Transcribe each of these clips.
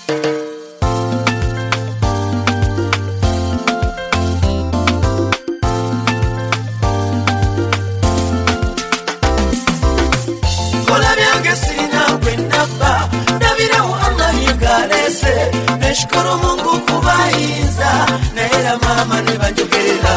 Nashukuru Mungu kubaiza naela mama nibanjogerera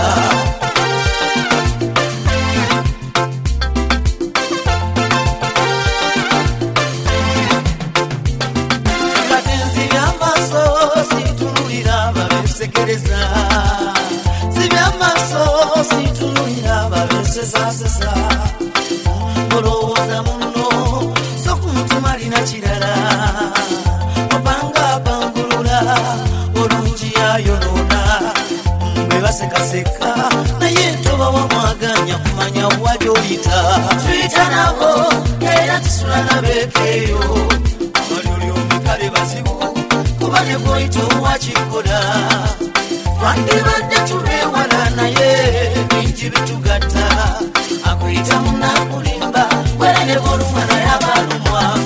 Katenzi yamaso situnulira babesekereza Sibyamaso situnulira babesesa Moloza muno sokumutima lina kirala Olungi ayonona Mbebasekaseka naye ntoba wamwaganya kumanya wabyolita Twita nabo era tusula nabekeyo Amaluli omikale bazibu kuba ne bwoyita owakikola Twandibadde tulwewala naye bingi bitugatta Akuyita munakulimba wera ne bolumwa naye abalumwa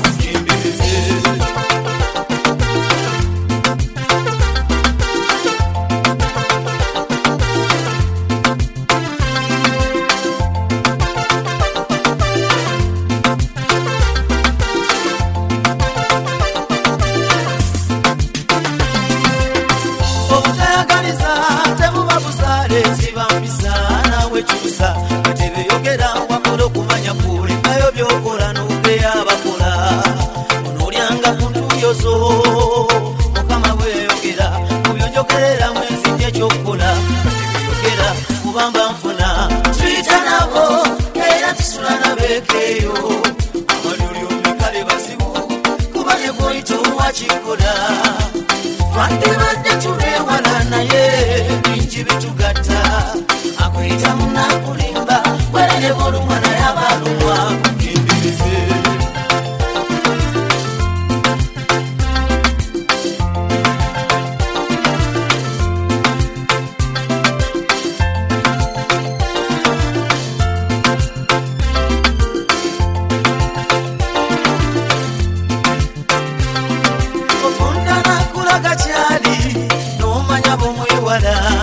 Chusa katebe yogera wakola kumanya kule kayo byokola nube yabakola onolyanga kuntuyozo mukama we yogera kubyonjogerera mwezi nje chokola yogera kubamba mfuna twita nabo era tusula nabekeyo amaluli omikale basibu kuba ne bwoyita owakikola twandibadde tulwewala naye bingi bitugatta Akuyita munakulimba wera ne bolumwa naye abalumwa kukindirize Okundana kulaga kyali n'omanya bw'omwewala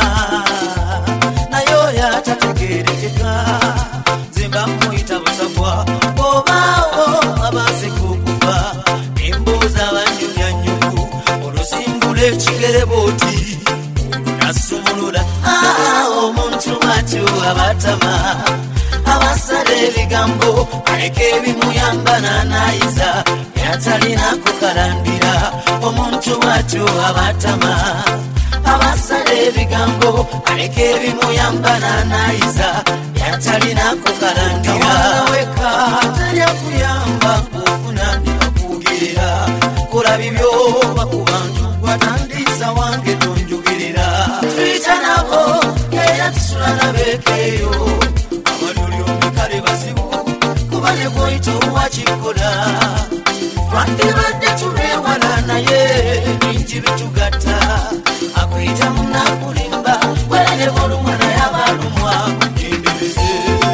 Zimba muita busabwa Obao abase kukufa Imboza banyunyanyuku Olusimbule chigere boti Nasumulula omuntu matu abatama Abasale bigambo Aleke bimuyamba na naiza Yatalina kukalandira Omuntu matu abatama Abasale bigambo aleke bimuyamba na naiza yatalina kukalandira weka talya kuyamba kufuna ndikakugirira kola bibyo bakubantu gwatandiza wange tonjugirira twita nabo era tusula nabekeyo amaluli omikale basibu kuba ne bwoyita owakikola twandibadde tulwewala naye bingi bitugatta Akuyita munakulimba wera ne bolumwa naye abalumwa kukindirize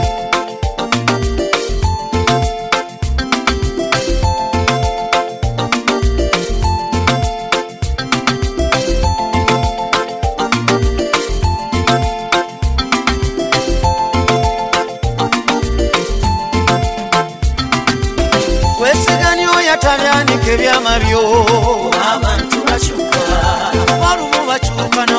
Kweseganyo yatabyanike byamabyo abantu bakyuka walumu bakyuka